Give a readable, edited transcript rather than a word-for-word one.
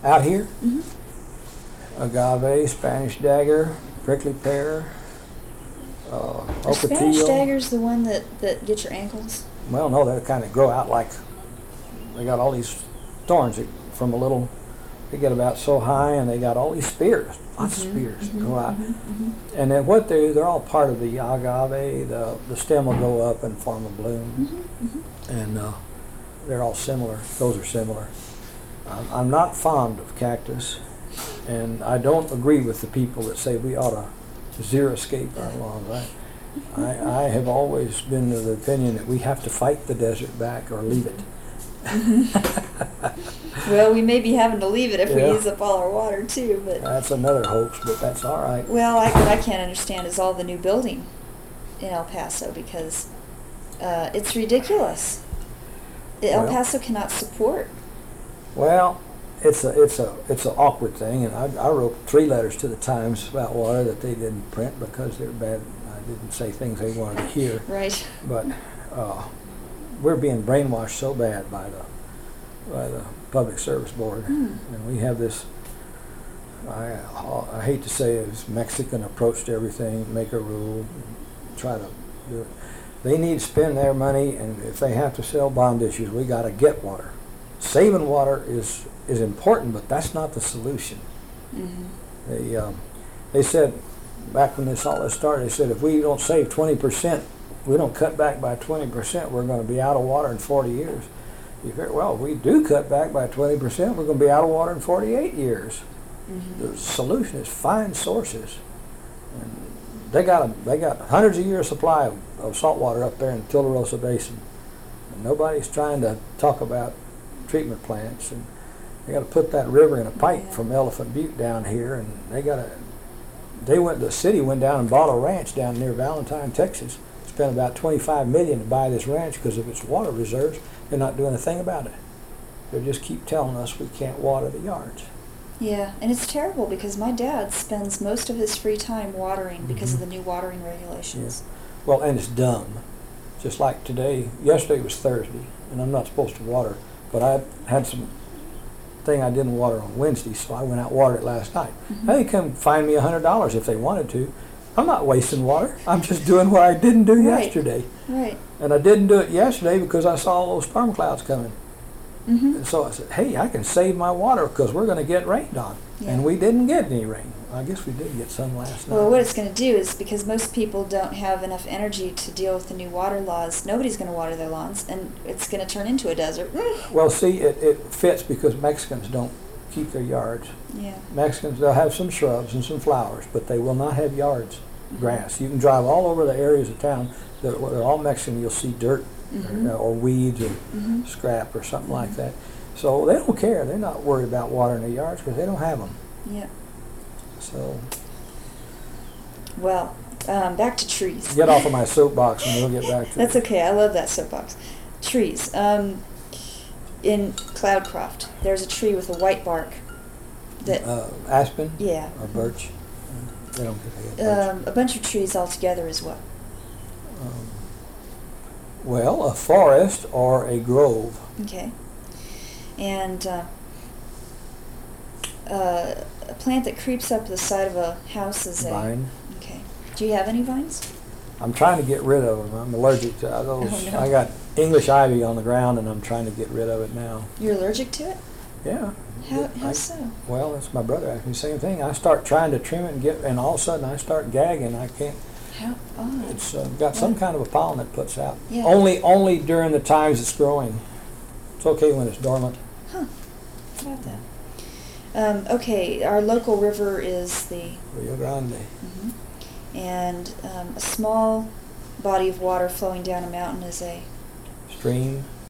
Out here, Mm-hmm. agave, Spanish dagger, prickly pear, Are Spanish ocotillo. daggers the one that get your ankles? Well, no, they kind of grow out like, they got all these thorns from a little, they get about so high, and they got all these spears, lots of spears that go out. And then what they're all part of the agave. The stem will go up and form a bloom, and they're all similar. Those are similar. I'm not fond of cactus, and I don't agree with the people that say we ought to xeriscape our lawns. I have always been of the opinion that we have to fight the desert back or leave it. Well, we may be having to leave it if we Yeah. use up all our water too, but That's another hoax, but that's all right. well, what I can't understand is all the new building in El Paso because it's ridiculous. El Well- Paso cannot support. Well, it's an awkward thing, and I wrote 3 letters to the Times about water that they didn't print because they're bad. I didn't say things they wanted to hear, Right. but we're being brainwashed so bad by the Public Service Board, and we have this. I hate to say it, this Mexican approach to everything, make a rule, try to do it. They need to spend their money, and if they have to sell bond issues, we got to get water. Saving water is important, but that's not the solution. They said back when all this started, they said if we don't save 20%, we don't cut back by 20%, we're going to be out of water in 40 years. You figure, well, if we do cut back by 20%, we're going to be out of water in 48 years. The solution is find sources. And they got hundreds of years supply of salt water up there in the Tularosa Basin. And nobody's trying to talk about treatment plants, and they got to put that river in a pipe from Elephant Butte down here, and the city went down and bought a ranch down near Valentine, Texas. Spent about $25 million to buy this ranch because of its water reserves. They're not doing a thing about it. They just keep telling us we can't water the yards. Yeah, and it's terrible because my dad spends most of his free time watering because of the new watering regulations. Well, and it's dumb. Just like yesterday was Thursday, and I'm not supposed to water, but I had some thing I didn't water on Wednesday, so I went out and watered it last night. They come find me $100 if they wanted to. I'm not wasting water. I'm just doing what I didn't do Right. yesterday. Right. And I didn't do it yesterday because I saw all those storm clouds coming. And so I said, hey, I can save my water because we're going to get rained on. Yeah. And we didn't get any rain. I guess we did get some last night. Well, what it's going to do is because most people don't have enough energy to deal with the new water laws, nobody's going to water their lawns, and it's going to turn into a desert. Well, see, it fits because Mexicans don't keep their yards. Yeah. Mexicans, they'll have some shrubs and some flowers, but they will not have yards, grass. You can drive all over the areas of town that are all Mexican. You'll see dirt or weeds or scrap or something like that. So they don't care. They're not worried about watering their yards because they don't have them. Yeah. So Well, back to trees. get off of my soapbox and we'll get back to That's it. okay. I love that soapbox. Trees. In Cloudcroft, there's a tree with a white bark. That Aspen yeah. or birch. They don't get birch. A bunch of trees all together as well. Well, a forest or a grove. Okay. And a plant that creeps up the side of a house is Vine. Okay. Do you have any vines? I'm trying to get rid of them. I'm allergic to those. Oh, no. I got English ivy on the ground, and I'm trying to get rid of it now. You're allergic to it? Yeah. How I- so? Well, that's my brother asked me the same thing. I start trying to trim it and all of a sudden I start gagging. I can't. How odd. It's got some kind of a pollen it puts out. Yeah. Only during the times it's growing. It's okay when it's dormant. Huh. How about that? Okay, our local river is the Rio Grande. and a small body of water flowing down a mountain is a Stream.